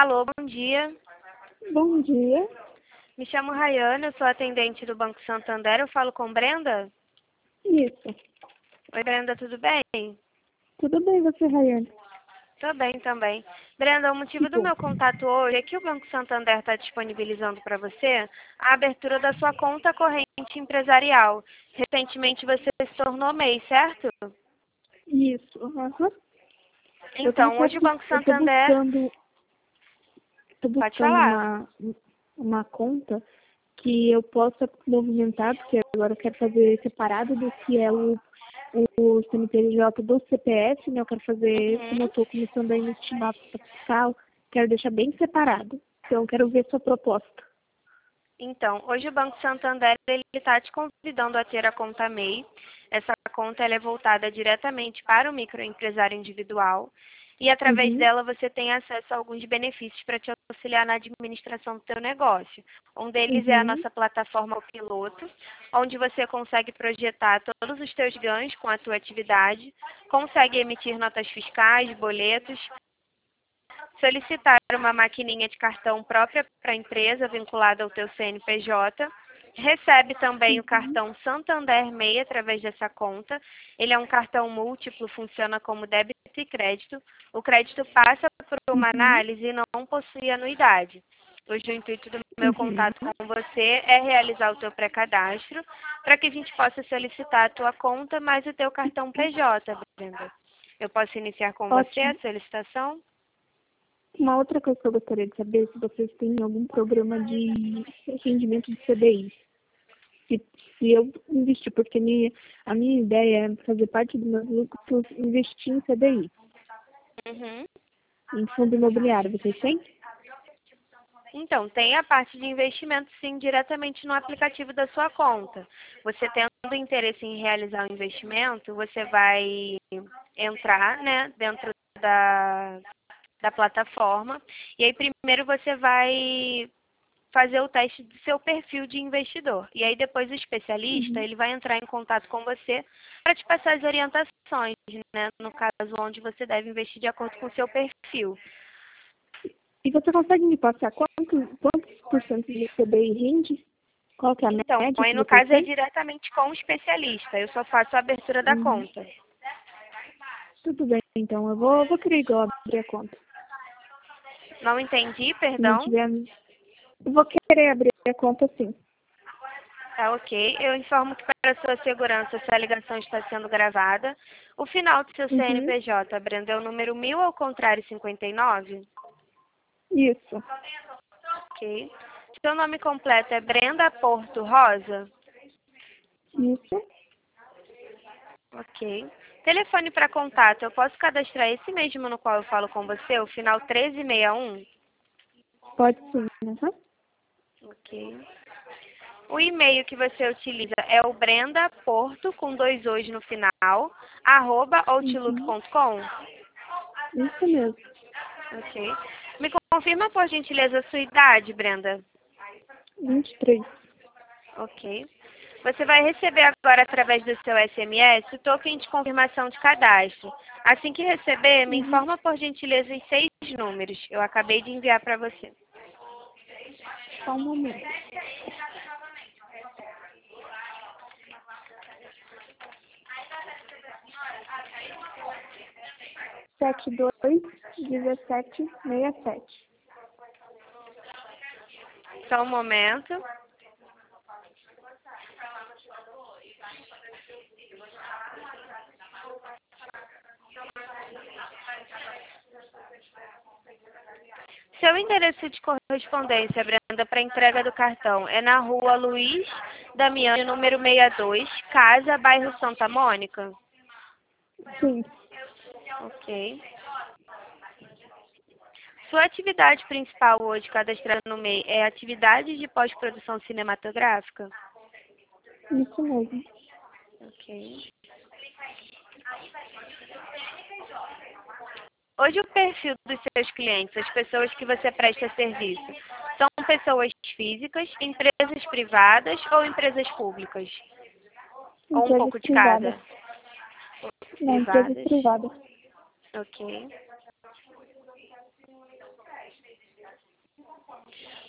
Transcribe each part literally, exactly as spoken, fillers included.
Alô, bom dia. Bom dia. Me chamo Rayane, eu sou atendente do Banco Santander. Eu falo com Brenda? Isso. Oi, Brenda, tudo bem? Tudo bem, você, Rayane? Tô bem também. Brenda, o motivo Que do bom. meu contato hoje é que o Banco Santander está disponibilizando para você a abertura da sua conta corrente empresarial. Recentemente você se tornou M E I, certo? Isso. Aham. Eu tô Então, até hoje o bus- Banco eu tô Santander... buscando, tô Pode buscando falar. uma, uma conta que eu possa movimentar, porque agora eu quero fazer separado do que é o, o C N P J do C P F, né? Eu quero fazer, como eu Uhum. tô começando a emitir nota fiscal, quero deixar bem separado. Então, eu quero ver sua proposta. Então, hoje o Banco Santander está te convidando a ter a conta M E I. Essa conta ela é voltada diretamente para o microempresário individual e através Uhum. dela você tem acesso a alguns benefícios para te auxiliar na administração do seu negócio. Um deles é a Uhum. nossa plataforma O Piloto, onde você consegue projetar todos os seus ganhos com a tua atividade, consegue emitir notas fiscais, boletos, solicitar uma maquininha de cartão própria para a empresa vinculada ao teu C N P J. Recebe também o Uhum. cartão Santander M E I através dessa conta. Ele é um cartão múltiplo, funciona como débito e crédito. O crédito passa por uma Uhum. análise e não possui anuidade. Hoje o intuito do meu Uhum. contato com você é realizar o teu pré-cadastro para que a gente possa solicitar a tua conta mais o teu cartão P J, Brenda. Eu posso iniciar com você a Ótimo. solicitação? Uma outra coisa que eu gostaria de saber é se vocês têm algum programa de rendimento de C D I. Se, se eu investir, porque minha, a minha ideia é fazer parte dos meus lucros investir em C D I, Uhum. em fundo imobiliário. Vocês têm? Então, tem a parte de investimento, sim, diretamente no aplicativo da sua conta. Você tendo interesse em realizar o investimento, você vai entrar, né, dentro da, da plataforma. E aí, primeiro, você vai fazer o teste do seu perfil de investidor. E aí, depois, o especialista, Uhum. ele vai entrar em contato com você para te passar as orientações, né, no caso, onde você deve investir de acordo com o seu perfil. E você consegue me passar quantos, quantos por cento de C D I rende? Qual que é a Então, média aí que no vocês caso é têm? diretamente com o especialista. Eu só faço a abertura da Uhum. conta. Tudo bem, então. Eu vou, eu vou querer igual abrir a conta. Não entendi, Se não perdão. tiver... Eu vou querer abrir a conta sim. Tá ok. Eu informo que para sua segurança essa ligação está sendo gravada. O final do seu Uhum. C N P J, Brenda, é o número mil ao contrário cinquenta e nove? Isso. Ok. Seu nome completo é Brenda Porto Rosa? Isso. Ok. Telefone para contato, eu posso cadastrar esse mesmo no qual eu falo com você, o final treze sessenta e um? Pode sim. Uhum. Ok. O e-mail que você utiliza é o Brenda Porto, com dois O's no final, arroba outlook Uhum. ponto com. Isso mesmo. Ok. Me confirma, por gentileza, a sua idade, Brenda. vinte e três. Ok. Você vai receber agora, através do seu S M S, o token de confirmação de cadastro. Assim que receber, me Uhum. informa, por gentileza, os seis números. Eu acabei de enviar para você. Só um momento. Sete dois dezessete sessenta e sete. Só um momento. Seu endereço de correspondência, Brenda, para entrega do cartão é na rua Luiz Damiani, número sessenta e dois, Casa, bairro Santa Mônica? Sim. Ok. Sua atividade principal hoje, cadastrada no M E I, é atividade de pós-produção cinematográfica? Isso mesmo. Ok. Hoje o perfil dos seus clientes, as pessoas que você presta serviço, são pessoas físicas, empresas privadas ou empresas públicas? Ou um Empresas pouco de privadas. cada? Não, empresas Privadas. privadas. Ok.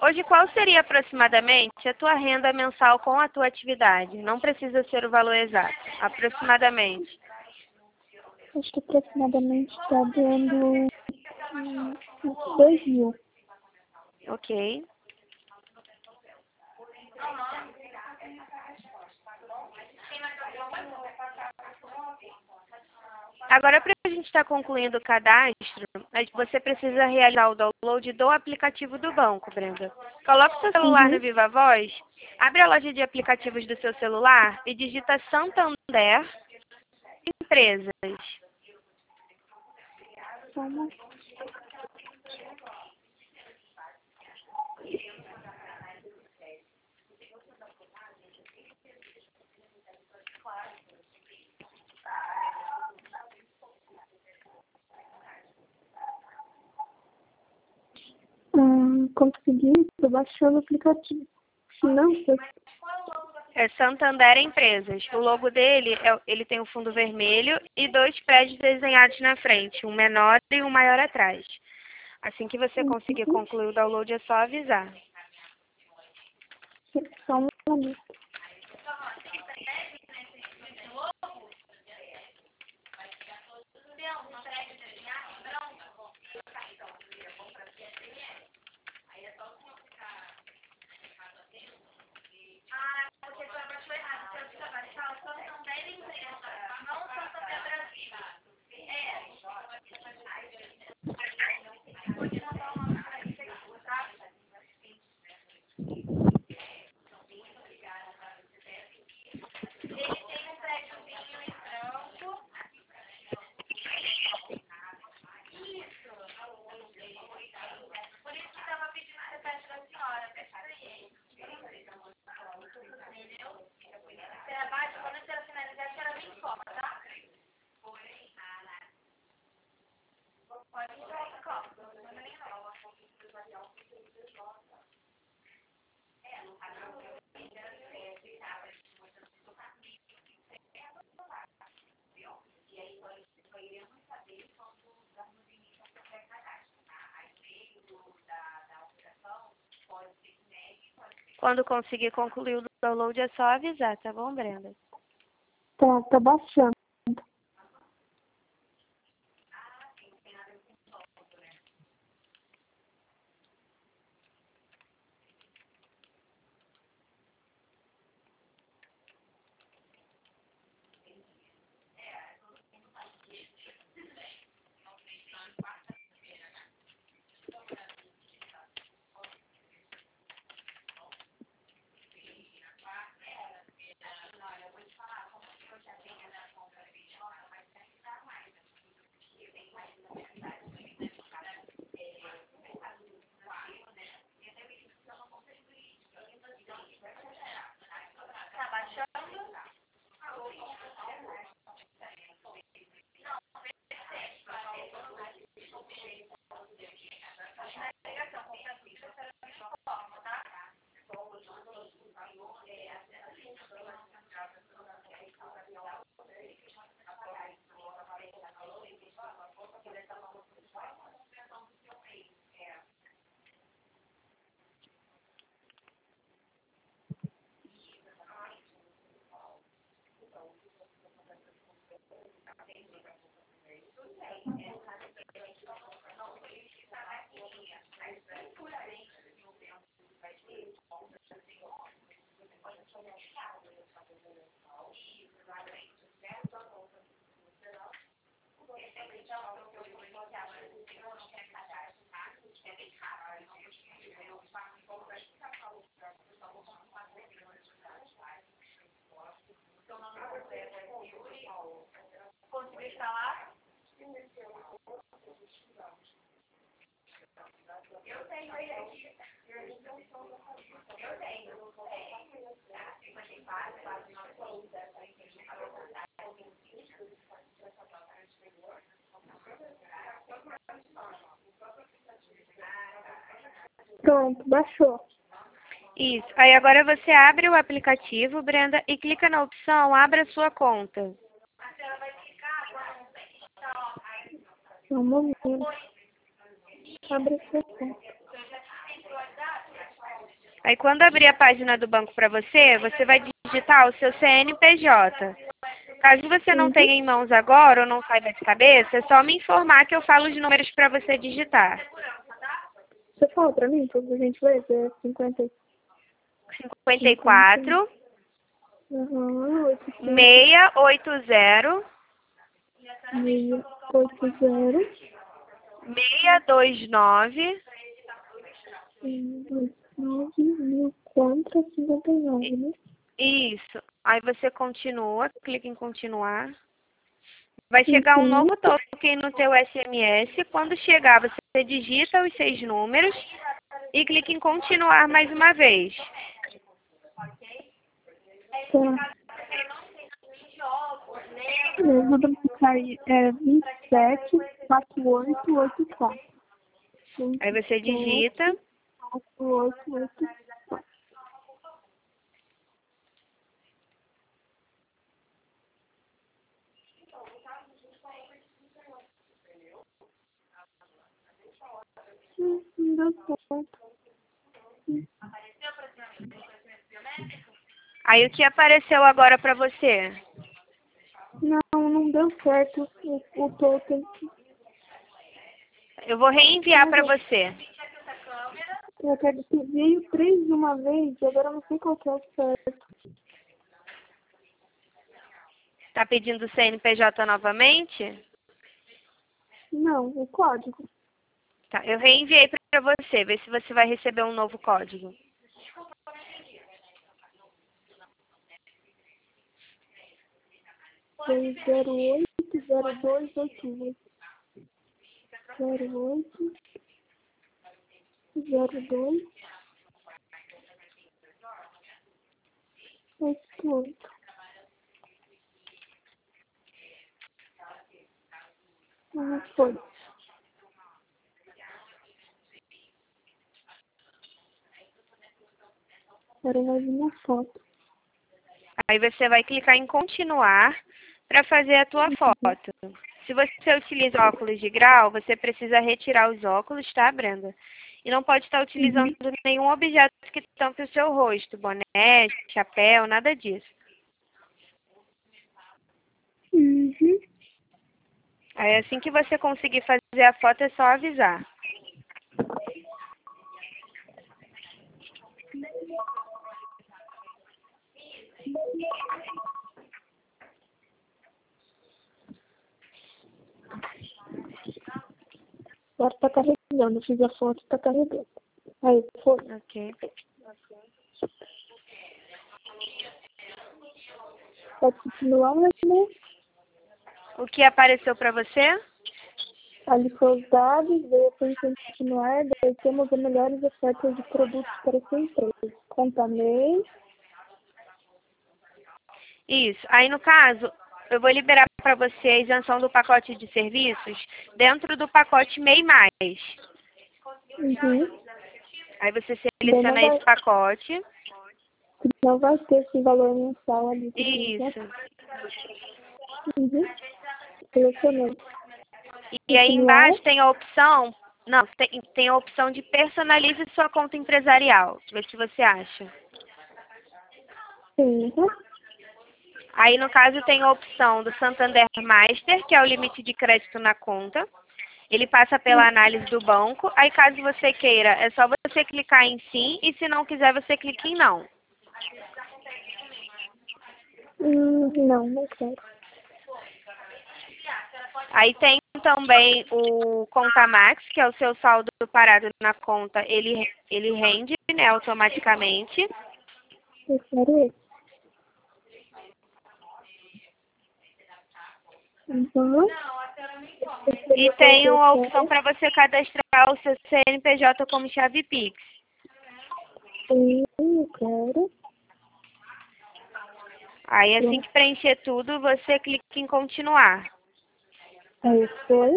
Hoje, qual seria aproximadamente a tua renda mensal com a tua atividade? Não precisa ser o valor exato, aproximadamente. Acho que aproximadamente está dando hum, uns dois mil. Ok. Agora, para a gente estar concluindo o cadastro, você precisa realizar o download do aplicativo do banco, Brenda. Coloque o seu celular Uhum. no Viva Voz, abre a loja de aplicativos do seu celular e digita Santander Empresas. Vamos. Hum, consegui, estou baixando o aplicativo. Finanças. É Santander Empresas. O logo dele, é, ele tem um fundo vermelho e dois prédios desenhados na frente, um menor e um maior atrás. Assim que você conseguir Uhum. concluir o download, é só avisar. Só um momento. Quando conseguir concluir o download, é só avisar, tá bom, Brenda? Tá, tá baixando. Pronto, baixou. Isso. Aí agora você abre o aplicativo, Brenda, e clica na opção Abra sua conta. Só um momento. Abre a sua conta. Aí quando abrir a página do banco para você, você vai digitar o seu C N P J. Caso você não Uhum. tenha em mãos agora ou não saiba de cabeça, é só me informar que eu falo os números para você digitar. Você fala pra mim, por gentileza? É cinquenta, cinquenta e quatro, uhum, oitocentos, seiscentos e oitenta, seiscentos e oitenta, seiscentos e vinte e nove, um, dois, nove, mil quatrocentos e cinquenta e nove, né? isso. Aí você continua, clica em continuar. Vai chegar um Uhum. novo token no teu S M S. Quando chegar, você digita os seis números e clica em continuar mais uma vez. Tá. Eu vou verificar aí. É vinte e sete, quarenta e oito, oitenta e quatro. Aí você digita. quarenta e oito, oitenta e quatro. Hum, Não deu certo. Aí o que apareceu agora para você? Não, não deu certo o, o token. Eu vou reenviar para você. Eu quero que veio três de uma vez e agora eu não sei qual que é o certo. Tá pedindo o C N P J novamente? Não, o código. Tá, eu reenviei para você. Vê se você vai receber um novo código. Foi zero oito zero dois oito oito. zero oito zero dois oito oito. Não foi. Agora vai vir minha foto. Aí você vai clicar em continuar para fazer a tua foto. Se você utiliza óculos de grau, você precisa retirar os óculos, tá, Brenda? E não pode estar utilizando Uhum. nenhum objeto que tampe o seu rosto, boné, chapéu, nada disso. Uhum. Aí assim que você conseguir fazer a foto, é só avisar. Agora tá carregando. Eu fiz a foto, tá carregando. Aí, foi. Ok. Pode continuar, né? O que apareceu para você? Ali foi os dados, veio para continuar, daí temos as melhores ofertas de produtos para sua empresa. Conta mês. Isso. Aí, no caso, eu vou liberar para você a isenção do pacote de serviços dentro do pacote M E I mais. Uhum. Aí você Daí não seleciona vai, esse pacote. não vai ter esse valor mensal ali. Tudo bem, né? Isso. Uhum. Selecionei. E aí Continuar. embaixo tem a opção... Não, tem, tem a opção de personalize sua conta empresarial. Vê se você acha. Sim. Uhum. Aí, no caso, tem a opção do Santander Master, que é o limite de crédito na conta. Ele passa pela análise do banco. Aí, caso você queira, é só você clicar em sim. E se não quiser, você clica em não. Hum, não, não quero. Aí tem também o Conta Max, que é o seu saldo parado na conta. Ele, ele rende, né, automaticamente. Eu quero esse. Uhum. E tem uma opção para você cadastrar o seu C N P J como chave Pix. Sim, eu quero. Aí, assim que preencher tudo, você clica em continuar. Aí foi.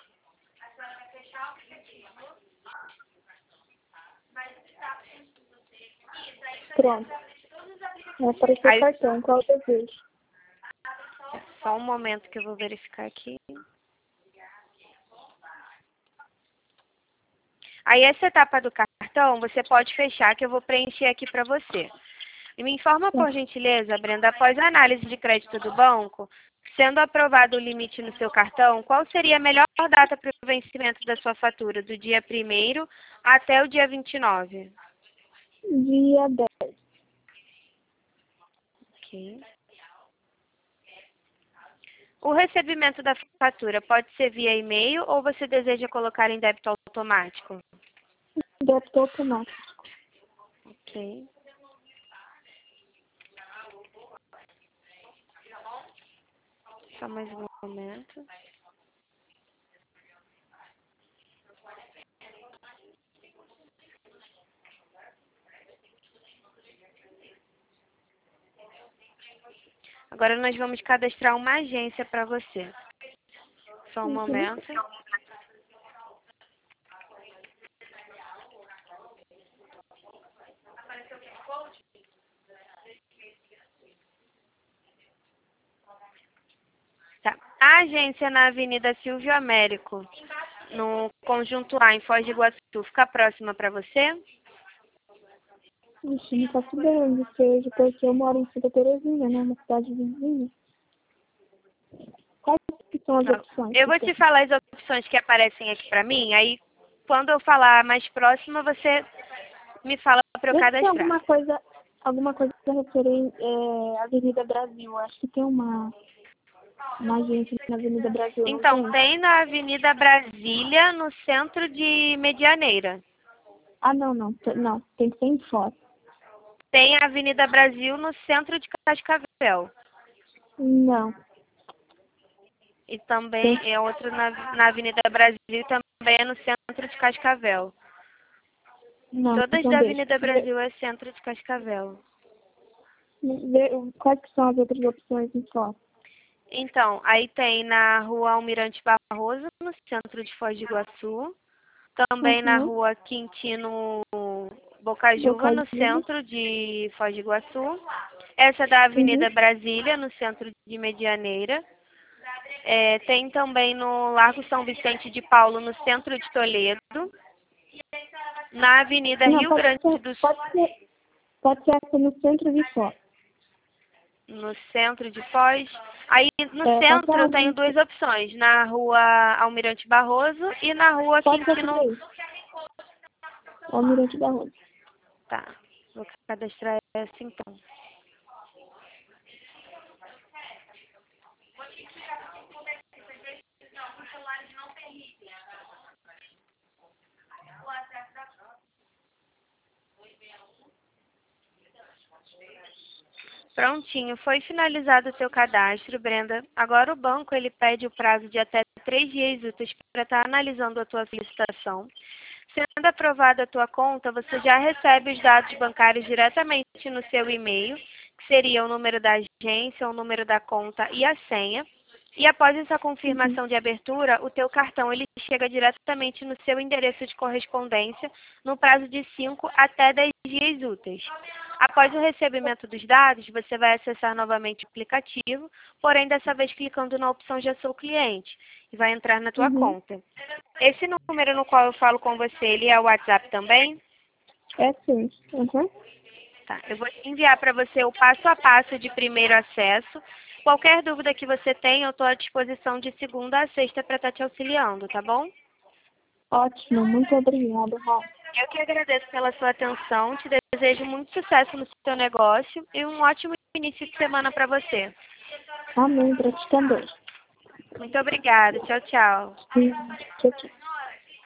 Pronto. Vai aparecer o Aí, cartão. Qual eu desejo? só um momento que eu vou verificar aqui. Aí, essa etapa do cartão cartão, você pode fechar que eu vou preencher aqui para você. E me informa, por gentileza, Brenda, após a análise de crédito do banco, sendo aprovado o limite no seu cartão, qual seria a melhor data para o vencimento da sua fatura, do dia primeiro até o dia vinte e nove? Dia dez. Ok. O recebimento da fatura pode ser via e-mail ou você deseja colocar em débito automático? Débito automático. Ok. Só mais um momento. Agora nós vamos cadastrar uma agência para você. Só um Uhum. momento. Tá. A agência na Avenida Silvio Américo, no Conjunto A, em Foz do Iguaçu, fica próxima para você? Ixi, não faço ideia onde seja, porque eu moro em Santa Terezinha, né? Uma cidade vizinha. Quais que são as Não. opções? Eu vou que te tem? falar as opções que aparecem aqui para mim, aí quando eu falar mais próxima, você me fala para eu Vê se tem cadastrar. alguma coisa, alguma coisa referente é, Avenida Brasil. Acho que tem uma, uma agência na Avenida Brasil, não Então, tem? tem na Avenida Brasília, no centro de Medianeira. Ah, não, não. T- Não, tem que ser em foto. Tem a Avenida Brasil no centro de Cascavel. Não. E também Tem, é outro na, na Avenida Brasil, também é no centro de Cascavel. não, Todas então da deixa. Avenida Vê, Brasil é centro de Cascavel. vê, quais que são as outras opções em foto? Então, aí tem na Rua Almirante Barroso, no centro de Foz do Iguaçu. Também na Uhum. Rua Quintino Bocajuva, no Bocadinho. centro de Foz do Iguaçu. Essa é da Uhum. Avenida Brasília, no centro de Medianeira. É, tem também no Largo São Vicente de Paulo, no centro de Toledo. Na Avenida Não, Rio pode Grande ser, do pode ser, pode ser essa no centro de foto. no centro de Foz. Aí no É, qualquer centro eu tenho um. duas opções, na Rua Almirante Barroso e na Rua Pode ser essa Quintino. daí. Almirante da Rosa. Tá, vou cadastrar essa então. Prontinho, foi finalizado o seu cadastro, Brenda. Agora o banco ele pede o prazo de até três dias úteis para estar analisando a tua solicitação. Sendo aprovada a tua conta, você já recebe os dados bancários diretamente no seu e-mail, que seria o número da agência, o número da conta e a senha. E após essa Uhum. confirmação de abertura, o teu cartão ele chega diretamente no seu endereço de correspondência no prazo de cinco até dez dias úteis. Após o recebimento dos dados, você vai acessar novamente o aplicativo, porém dessa vez clicando na opção Já sou cliente e vai entrar na tua Uhum. conta. Esse número no qual eu falo com você, ele é o WhatsApp também? É sim. Uhum. Tá, eu vou enviar para você o passo a passo de primeiro acesso. Qualquer dúvida que você tenha, eu estou à disposição de segunda a sexta para estar te auxiliando, tá bom? Ótimo. Muito obrigada, Ró. Eu que agradeço pela sua atenção, te desejo muito sucesso no seu negócio e um ótimo início de semana para você. Amém. Pra ti também. Muito obrigada, tchau, tchau. Sim. Tchau, tchau.